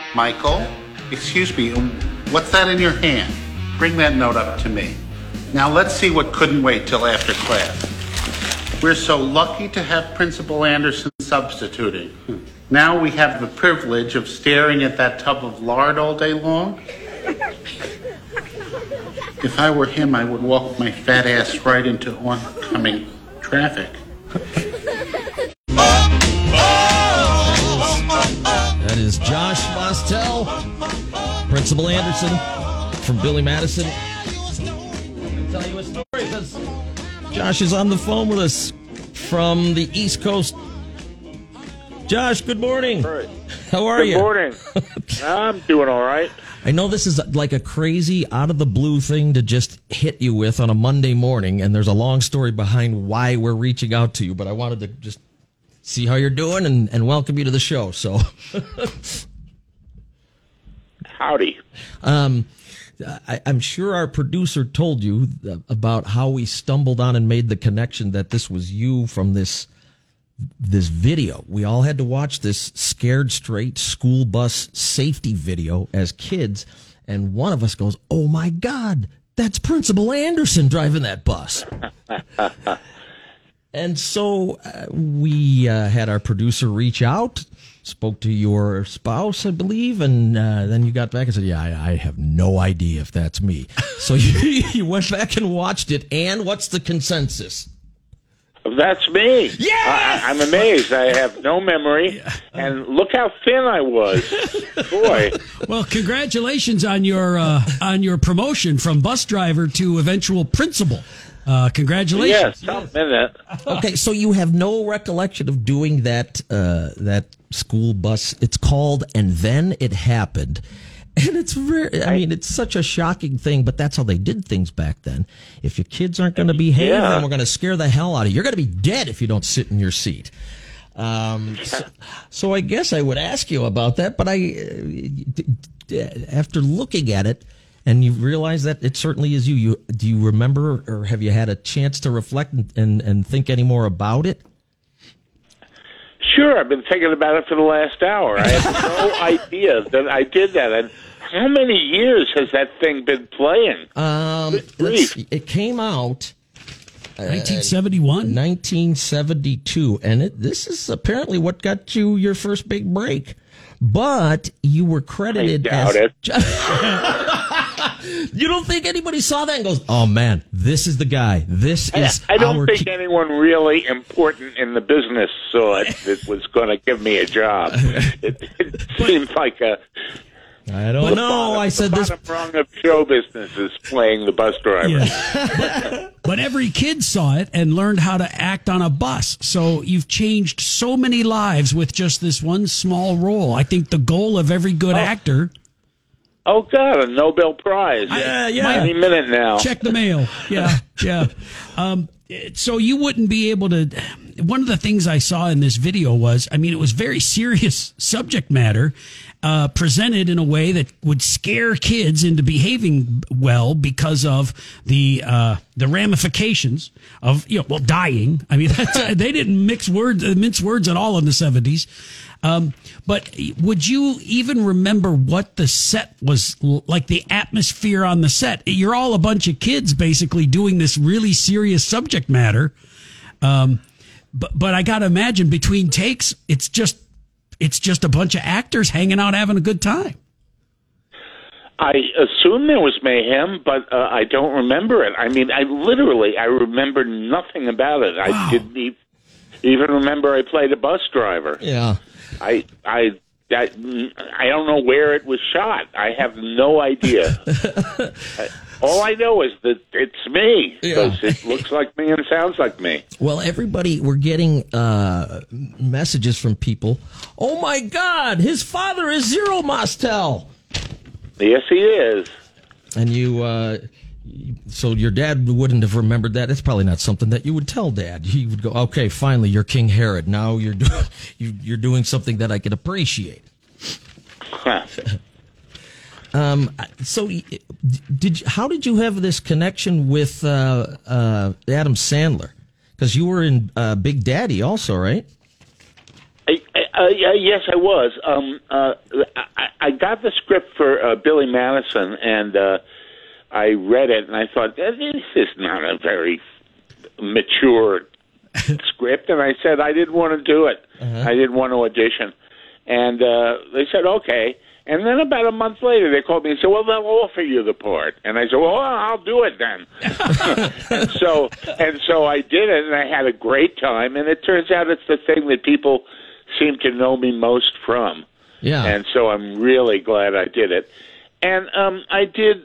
Michael, excuse me, what's that in your hand? Bring that note up to me. Now let's see what couldn't wait till after class. We're so lucky to have Principal Anderson substituting. Now we have the privilege of staring at that tub of lard all day long. If I were him, I would walk my fat ass right into oncoming traffic. That is Josh Mostel, Principal Anderson from Billy Madison. I'll tell you a story because Josh is on the phone with us from the East Coast. Josh, good morning. Right. How are you? Good morning. I'm doing all right. I know this is like a crazy, out-of-the-blue thing to just hit you with on a Monday morning, and there's a long story behind why we're reaching out to you, but I wanted to just see how you're doing and welcome you to the show. So, Howdy. I'm sure our producer told you about how we stumbled on and made the connection that this was you from this video. We all had to watch this Scared Straight school bus safety video as kids, and one of us goes, "Oh my God, that's Principal Anderson driving that bus." And so we had our producer reach out, spoke to your spouse, I believe, and then you got back and said, "Yeah, I have no idea if that's me." So you went back and watched it, and what's the consensus? That's me. Yes! I'm amazed. I have no memory, and look how thin I was. Boy. Well, congratulations on your promotion from bus driver to eventual principal. Congratulations. Yes, a minute. Okay, so you have no recollection of doing that school bus. It's called "And Then It Happened." And it's very, I mean, it's such a shocking thing, but that's how they did things back then. If your kids aren't going to behave, then we're going to scare the hell out of you. You're going to be dead if you don't sit in your seat. So I guess I would ask you about that, but after looking at it, and you realize that it certainly is you, do you remember, or have you had a chance to reflect and think any more about it? Sure, I've been thinking about it for the last hour. I have no idea that I did that. And how many years has that thing been playing? It came out 1971? 1972, and this is apparently what got you your first big break. But you were credited I doubt it. You don't think anybody saw that and goes, "Oh man, this is the guy. This is." I don't think anyone really important in the business saw it was going to give me a job. It seemed like a. I don't know. I said this. The bottom rung of show business is playing the bus driver. Yeah. But every kid saw it and learned how to act on a bus. So you've changed so many lives with just this one small role. I think the goal of every good actor. Oh, God, a Nobel Prize. Any minute now. Check the mail. Yeah. So you wouldn't be able to. One of the things I saw in this video was, I mean, it was very serious subject matter presented in a way that would scare kids into behaving well because of the ramifications of, dying. I mean, they didn't mince words at all in the 70s. But would you even remember what the set was like, the atmosphere on the set? You're all a bunch of kids basically doing this really serious subject matter. But I got to imagine between takes, it's just a bunch of actors hanging out having a good time. I assume there was mayhem, but I don't remember it. I mean, I remember nothing about it. Wow. I didn't even remember I played a bus driver. Yeah. I don't know where it was shot. I have no idea. All I know is that it's me, because it looks like me and sounds like me. Well, we're getting messages from people. "Oh my God, his father is Zero Mostel." Yes, he is. And so your dad wouldn't have remembered that. It's probably not something that you would tell Dad. He would go, "Okay, finally, you're King Herod. Now you're doing something that I can appreciate." Huh. So how did you have this connection with Adam Sandler? Because you were in Big Daddy also, right? Yes, I was. I got Billy Madison, and I read it, and I thought, this is not a very mature script, and I said I didn't want to do it. I didn't want to audition. And they said, okay. And then about a month later, they called me and said, well, they'll offer you the part. And I said, well, I'll do it then. and so I did it, and I had a great time. And it turns out it's the thing that people seem to know me most from. Yeah. And so I'm really glad I did it. And I did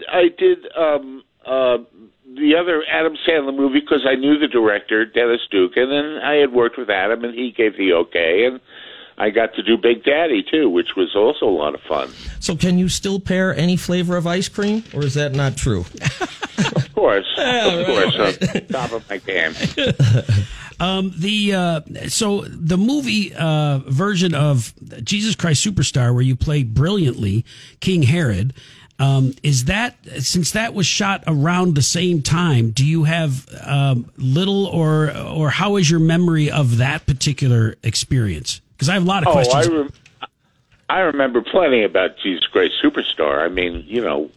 the other Adam Sandler movie because I knew the director, Dennis Duke, and then I had worked with Adam, and he gave the okay. And I got to do Big Daddy, too, which was also a lot of fun. So can you still pair any flavor of ice cream, or is that not true? Of course. On top of my game. So the movie version of Jesus Christ Superstar, where you play brilliantly King Herod, is that, since that was shot around the same time, do you have little or how is your memory of that particular experience? Because I have a lot of questions. I remember plenty about Jesus Christ Superstar. I mean,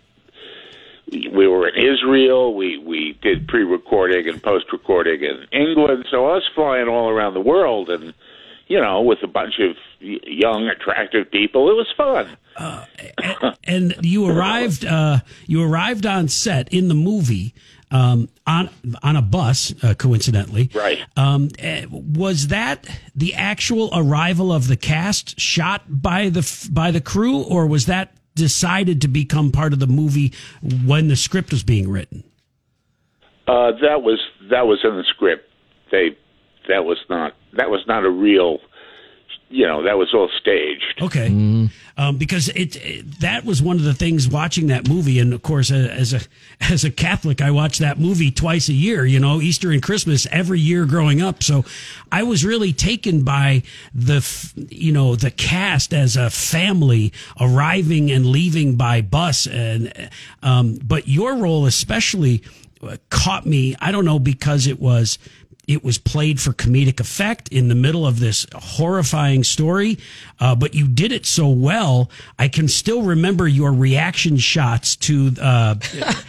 we were in Israel. We did pre-recording and post-recording in England. So I was flying all around the world, and with a bunch of young, attractive people. It was fun. And you arrived on set in the movie on a bus, coincidentally. Right. Was that the actual arrival of the cast shot by the crew, or was that decided to become part of the movie when the script was being written? That was in the script. That was not a real. That was all staged. Okay. Because that was one of the things watching that movie, and of course, as a Catholic, I watched that movie twice a year. Easter and Christmas every year growing up. So I was really taken by the cast as a family arriving and leaving by bus, and but your role especially caught me. I don't know, because it was played for comedic effect in the middle of this horrifying story, but you did it so well. I can still remember your reaction shots to the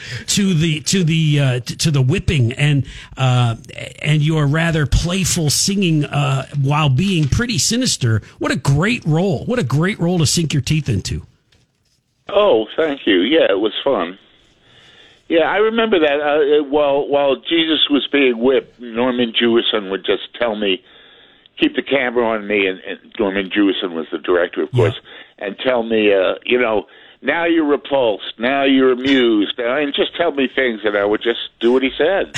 whipping and your rather playful singing while being pretty sinister. What a great role! What a great role to sink your teeth into. Oh, thank you. Yeah, it was fun. Yeah, I remember that. While Jesus was being whipped, Norman Jewison would just tell me, keep the camera on me, and Norman Jewison was the director, of course, and tell me, now you're repulsed, now you're amused, and just tell me things, and I would just do what he said.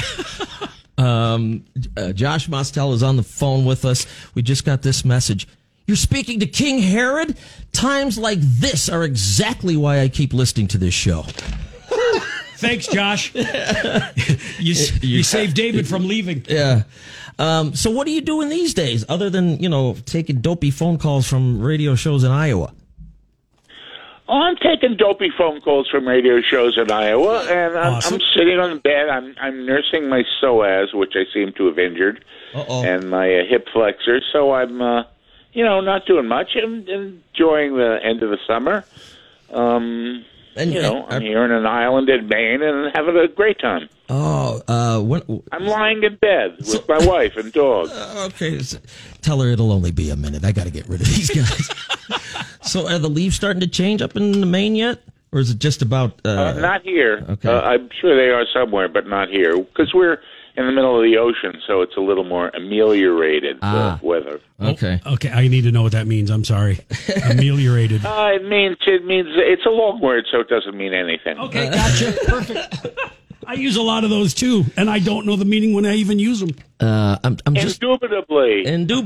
Josh Mostel is on the phone with us. We just got this message. You're speaking to King Herod? Times like this are exactly why I keep listening to this show. Thanks, Josh. You saved David from leaving. Yeah. So what are you doing these days other than, taking dopey phone calls from radio shows in Iowa? I'm taking dopey phone calls from radio shows in Iowa, and I'm sitting on the bed. I'm nursing my psoas, which I seem to have injured, and my hip flexor. So I'm, not doing much. I'm enjoying the end of the summer. I'm here in an island in Maine and having a great time. I'm lying in bed with my wife and dog. Okay, tell her it'll only be a minute. I got to get rid of these guys. So are the leaves starting to change up in Maine yet? Or is it just about... not here. Okay. I'm sure they are somewhere, but not here. Because we're in the middle of the ocean, so it's a little more ameliorated weather. Okay. Okay, I need to know what that means. I'm sorry. Ameliorated. It means it's a long word, so it doesn't mean anything. Okay, gotcha. Perfect. I use a lot of those too, and I don't know the meaning when I even use them. I'm just Indubitably.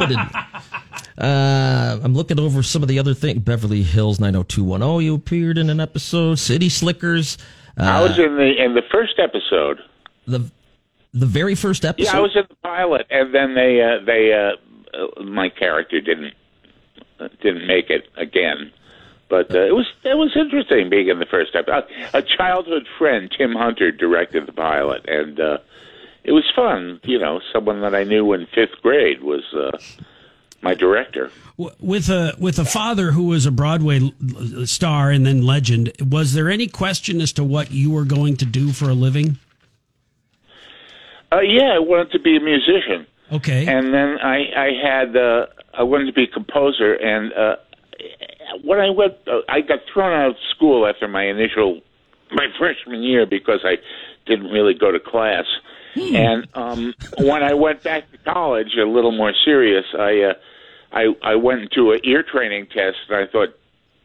I'm looking over some of the other things. Beverly Hills 90210. You appeared in an episode. City Slickers. I was in the first episode. The very first episode. Yeah, I was in the pilot, and then my character didn't make it again. But it was interesting being in the first episode. A childhood friend, Tim Hunter, directed the pilot, and it was fun. Someone that I knew in fifth grade was my director. With a father who was a Broadway star and then legend, was there any question as to what you were going to do for a living? Yeah, I wanted to be a musician. Okay. And then I wanted to be a composer. And when I got thrown out of school after my freshman year because I didn't really go to class. And when I went back to college, a little more serious, I went into an ear training test, and I thought,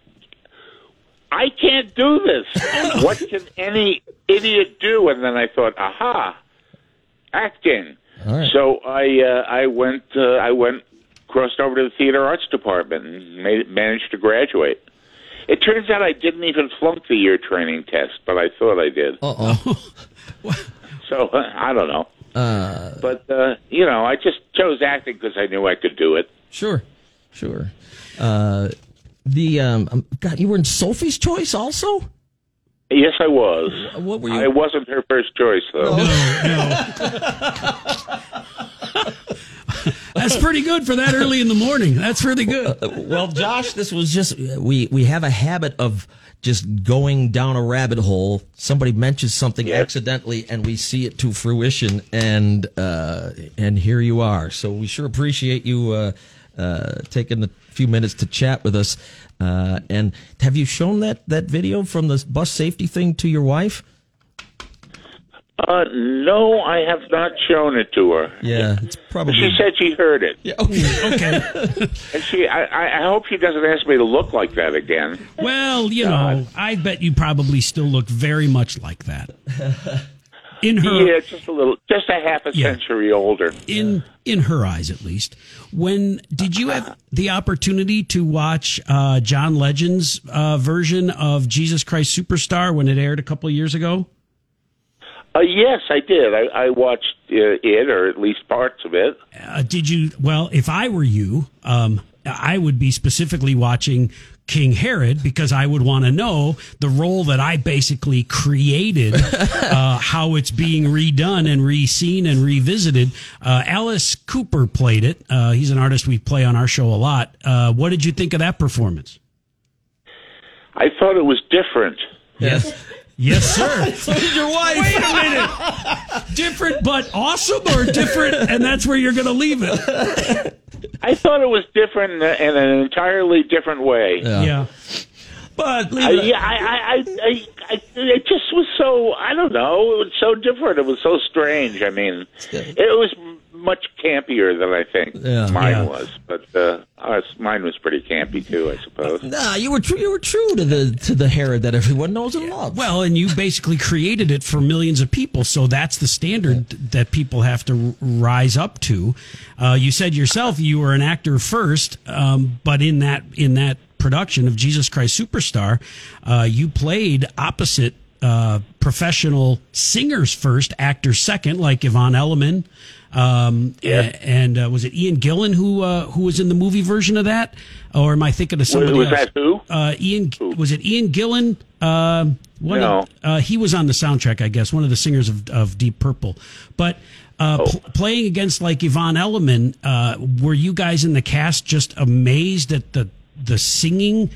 I can't do this. What can any idiot do? And then I thought, aha, acting. All right. So I went crossed over to the theater arts department and managed to graduate. It turns out I didn't even flunk the ear training test, but I thought I did. Uh-oh. So I don't know. But I just chose acting because I knew I could do it. Sure. God, you were in Sophie's Choice also? Yes, I was. What were you? I wasn't her first choice, though. No. That's pretty good for that early in the morning. That's really good. Well, Josh, this was just, we have a habit of just going down a rabbit hole. Somebody mentions something accidentally and we see it to fruition, and here you are. So we sure appreciate you taking a few minutes to chat with us. And have you shown that video from the bus safety thing to your wife? No, I have not shown it to her. Yeah, it's probably. She said she heard it. Yeah, okay. And I hope she doesn't ask me to look like that again. Well, I bet you probably still look very much like that. In her, just a half a century older. In her eyes, at least. When did you have the opportunity to watch John Legend's version of Jesus Christ Superstar when it aired a couple of years ago? Yes, I did. I watched it, or at least parts of it. Did you? Well, if I were you, I would be specifically watching King Herod, because I would want to know the role that I basically created, how it's being redone and re-seen and revisited. Alice Cooper played it. He's an artist we play on our show a lot. What did you think of that performance? I thought it was different. Yes. Yes, sir. So did your wife. Wait a minute. Different but awesome, or different, and that's where you're going to leave it? I thought it was different in an entirely different way. Yeah. But it just was so, I don't know, it was so different. It was so strange. I mean, it was much campier than I think mine was. But mine was pretty campy too, I suppose. Nah, you were true to the Herod that everyone knows and loves. Well, and you basically created it for millions of people, so that's the standard that people have to rise up to. You said yourself you were an actor first, but in that production of Jesus Christ Superstar, you played opposite professional singers first, actors second, like Yvonne Elliman. And was it Ian Gillan who was in the movie version of that, or am I thinking of somebody else? Was that who? Was it Ian Gillan? No. He was on the soundtrack, I guess, one of the singers of Deep Purple. But playing against like Yvonne Elliman, were you guys in the cast just amazed at the singing?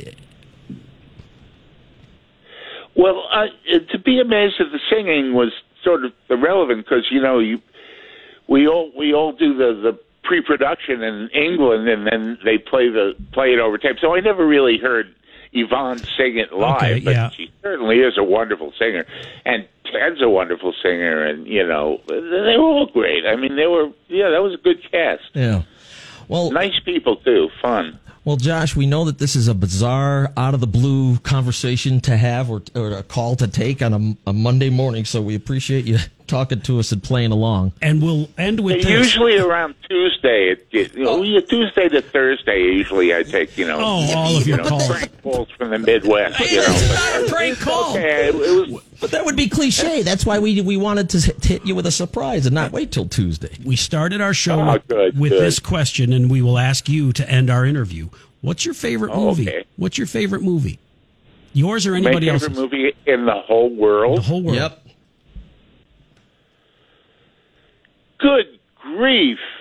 Well, to be amazed at the singing was sort of irrelevant, because we all do the pre-production in England, and then they play it over tape. So I never really heard Yvonne sing it live, but she certainly is a wonderful singer, and Ted's a wonderful singer, and they were all great. I mean, that was a good cast. Yeah, well, nice people too, fun. Well, Josh, we know that this is a bizarre, out-of-the-blue conversation to have or a call to take on a Monday morning, so we appreciate you talking to us and playing along. And we'll end with this. Usually around Tuesday, Tuesday to Thursday, usually I take, all of your calls. Prank calls from the Midwest, Prank call. Okay, it was... But that would be cliche. That's why we wanted to hit you with a surprise and not wait till Tuesday. We started our show with this question, and we will ask you to end our interview. What's your favorite movie? Okay. What's your favorite movie? Yours or anybody else's? My favorite movie in the whole world? The whole world. Yep. Good grief.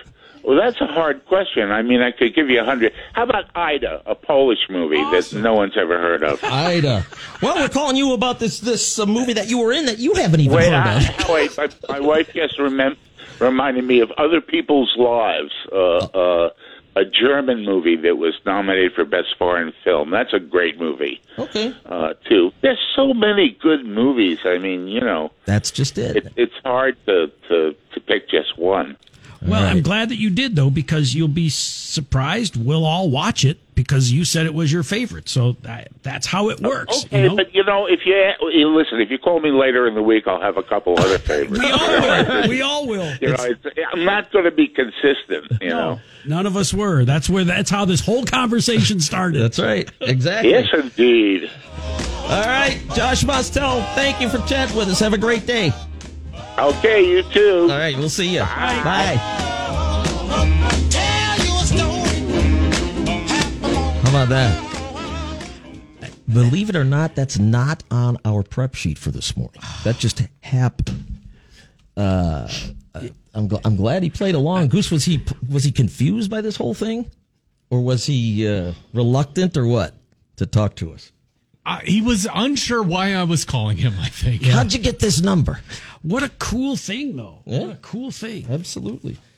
Well, that's a hard question. I mean, I could give you 100. How about Ida, a Polish movie that no one's ever heard of? Ida. Well, we're calling you about this movie that you were in that you haven't even heard of. Wait, my wife just reminded me of Other People's Lives, a German movie that was nominated for Best Foreign Film. That's a great movie. Okay. Too. There's so many good movies. I mean, That's just it. It's hard to pick just one. Well, I'm glad that you did, though, because you'll be surprised. We'll all watch it because you said it was your favorite. So that's how it works. Okay, but if if you call me later in the week, I'll have a couple other favorites. We all will. I'm not going to be consistent. No, none of us were. That's how this whole conversation started. That's right. Exactly. Yes, indeed. All right, Josh Mostel, thank you for chatting with us. Have a great day. Okay, you too. All right, we'll see you. Bye. How about that? Believe it or not, that's not on our prep sheet for this morning. That just happened. I'm glad he played along. Goose, was he confused by this whole thing, or was he reluctant, or what, to talk to us? He was unsure why I was calling him, I think. How'd you get this number? What a cool thing, though. Yeah. What a cool thing. Absolutely.